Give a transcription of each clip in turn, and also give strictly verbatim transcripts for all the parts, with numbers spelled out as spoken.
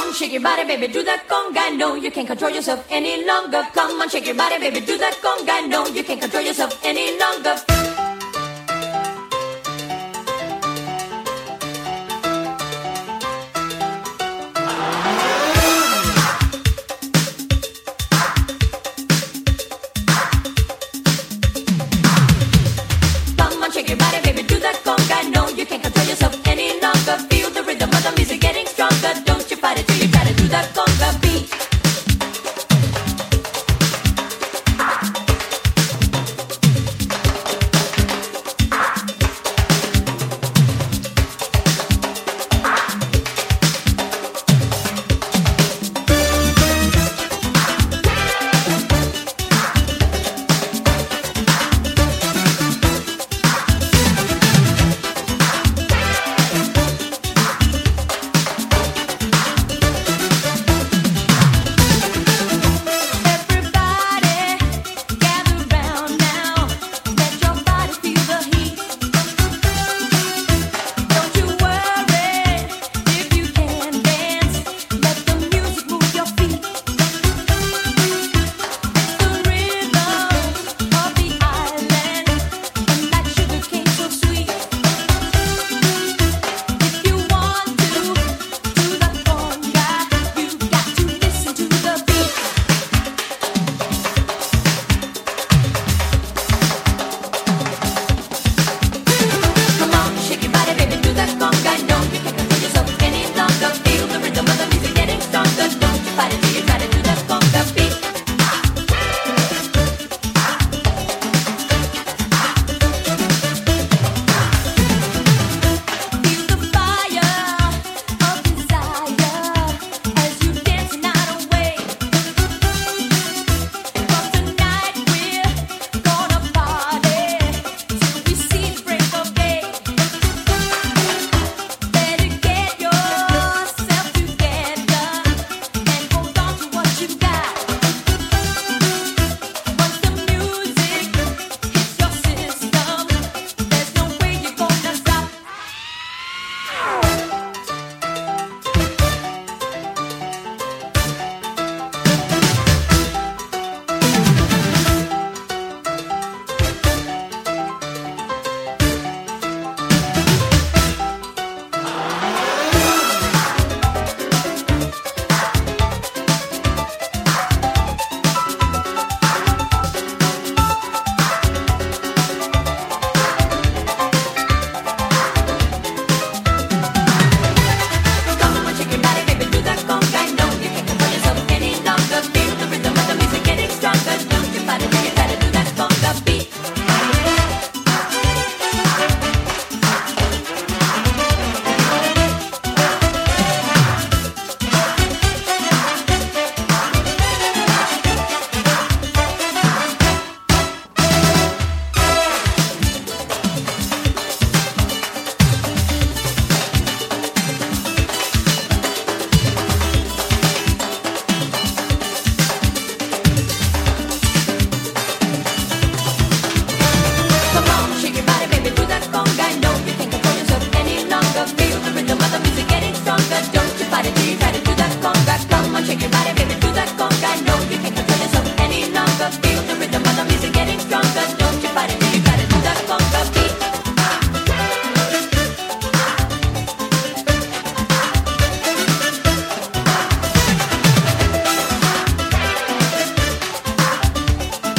on, shake your body, baby, do that conga. No, you can't control yourself any longer. Come on, shake your body, baby, do that conga. No, you can't control yourself any longer. Come on, shake your body, baby, do that conga. No, you can't control yourself any longer. Feel the rhythm of the music getting stronger. Don't you fight it till you try to do that conga beat.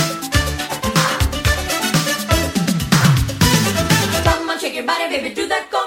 Shake your body, baby, do that.